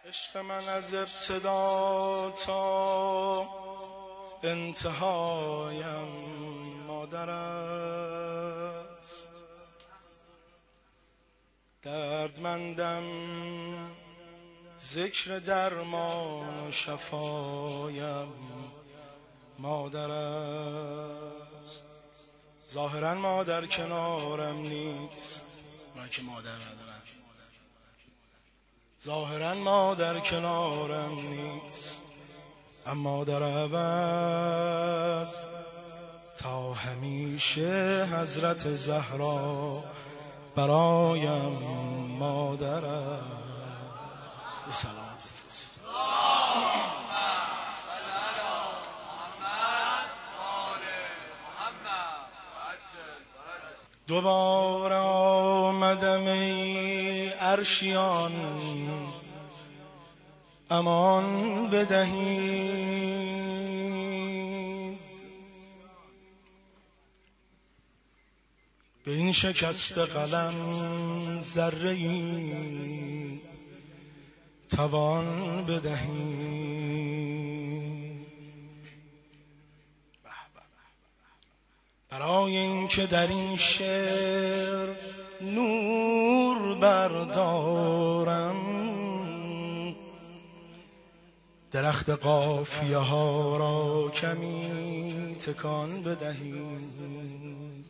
عشق من از ابتدا تا انتهایم مادر است. دردمندم ذکر درمان و شفایم مادر است. ظاهرا مادر کنارم نیست، من که مادر ندارم. ظاهرا مادر کنارم نیست، اما در عوض تا همیشه حضرت زهرا برایم مادر است. سلام. دوباره آمدم ای عرشیان، امان بدهید به این شکست قلم ذره‌ای توان بدهید، برای اینکه در این شعر نور بردارم. درخت قافیه ها را کمی تکان بدهید،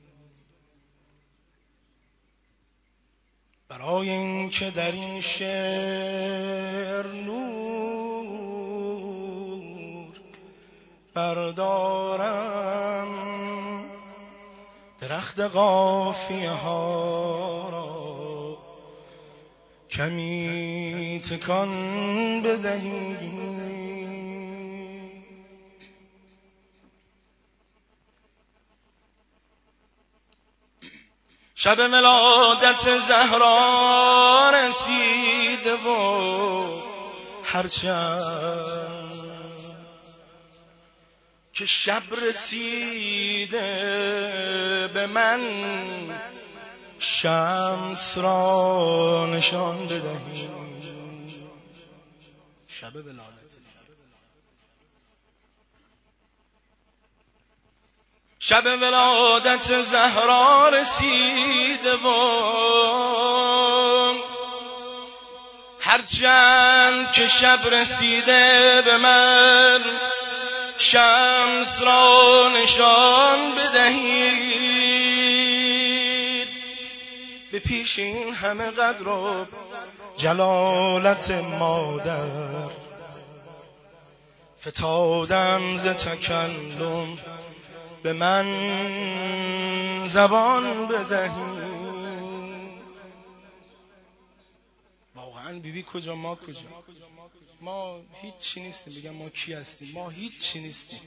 برای اینکه در این شعر نور بردارم. درخت قافیه ها را کمی تکان بدهید. شب ولادت زهرا رسیده و هرچند که شب رسیده به من، شمس را نشان بدهید. شب ولادت شب ولادت زهرا رسیده و هرچند که شب رسیده به من، شمس را نشان بدهید. به پیش این همه قدر و جلالت مادر، فتادم ز تکلم به من زبان بدهید. واقعا بیبی کجا ما کجا؟ ما هیچ چی نیستیم. بگم ما کی هستیم؟ ما هیچ چی نیستیم.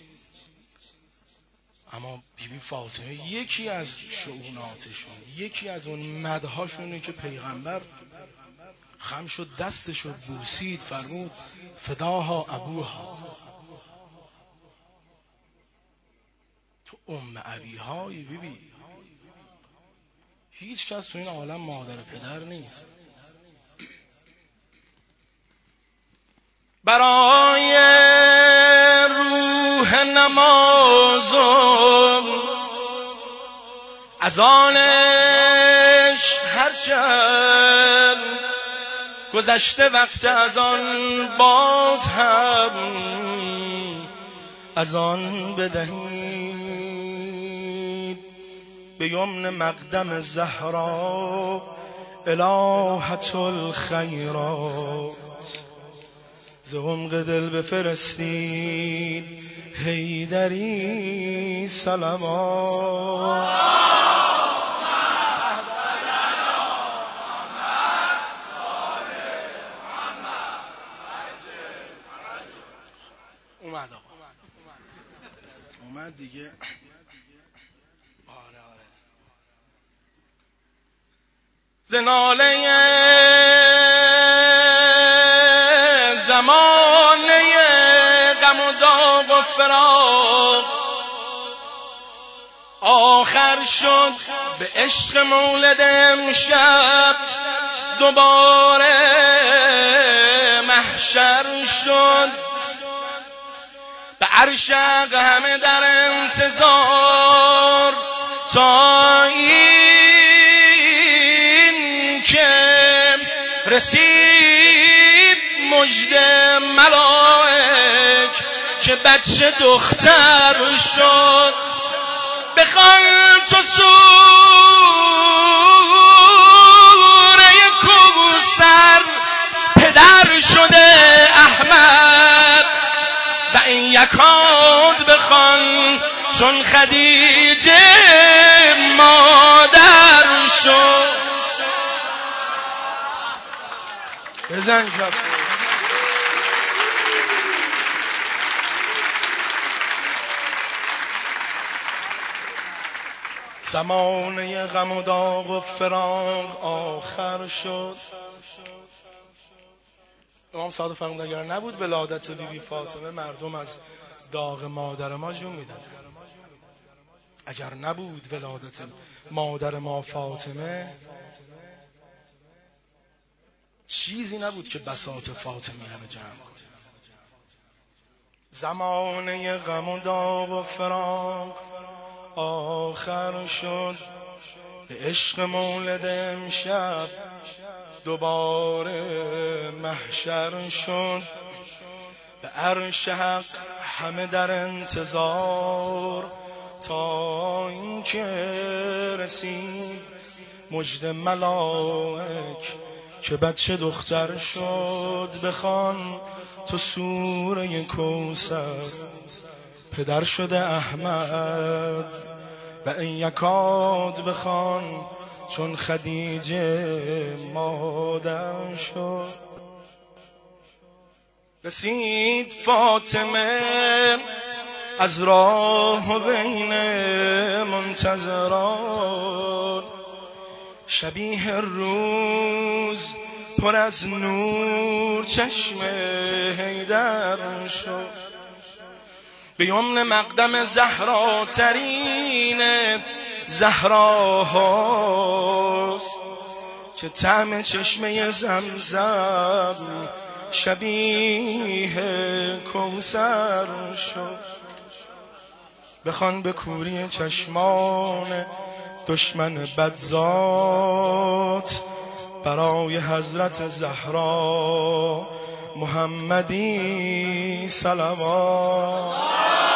اما بیبی فاطمه یکی از شؤوناتشون، یکی از اون مدحاشونه که پیغمبر خم شد دستشو بوسید، فرمود فداها ابوها. تو ام ابیهای بیبی. هیچ کس تو این عالم مادر پدر نیست. برای روح نمازم اذانش هرچند گذشته وقت اذان، باز هم اذان بدهید. به یمن مقدم زهرا الهة الخیرات، ز عمق دل بفرستید حیدری سلامات. اومد آقا، اومد دیگه. آره زناله زمانه غم و داغ و فراق آخر شد به عشق مولد امشب دوباره عرشق همه در انتظار تا این که رسید مژده ملائک که بچه دختر شد. بخوان تو سوره کوثر پدر شده احمد و این یکاد بخوان چون خدیجه مادر شد. بزن شد زمانه غم و داغ و فراق آخر شد. امام صادق فرمود اگر نبود ولادت بیبی فاطمه مردم از داغ مادر ما جون میدن. اگر نبود ولادت مادر ما فاطمه چیزی نبود که بساط فاطمیه رو جمع کنه. زمانه غم و داغ و فراق آخر شد. به عشق مولد امشب دوباره محشر شد. به عرش حق همه در انتظار تا اینکه رسید مژده ملائک که بچه دختر شد. بخوان تو سوره کوثر پدر شده احمد و این یکاد بخوان چون خدیجه مادر شد. رسید فاطمه از راه بین منتظران شبیه روز پر از نور چشم حیدر شد. به یمن مقدم زهراترین زهراهاست که طعم چشمه زمزم شبیه کوثر شد. بخوان به کوری چشمان دشمن بدذات برای حضرت زهرا محمدی صلوات.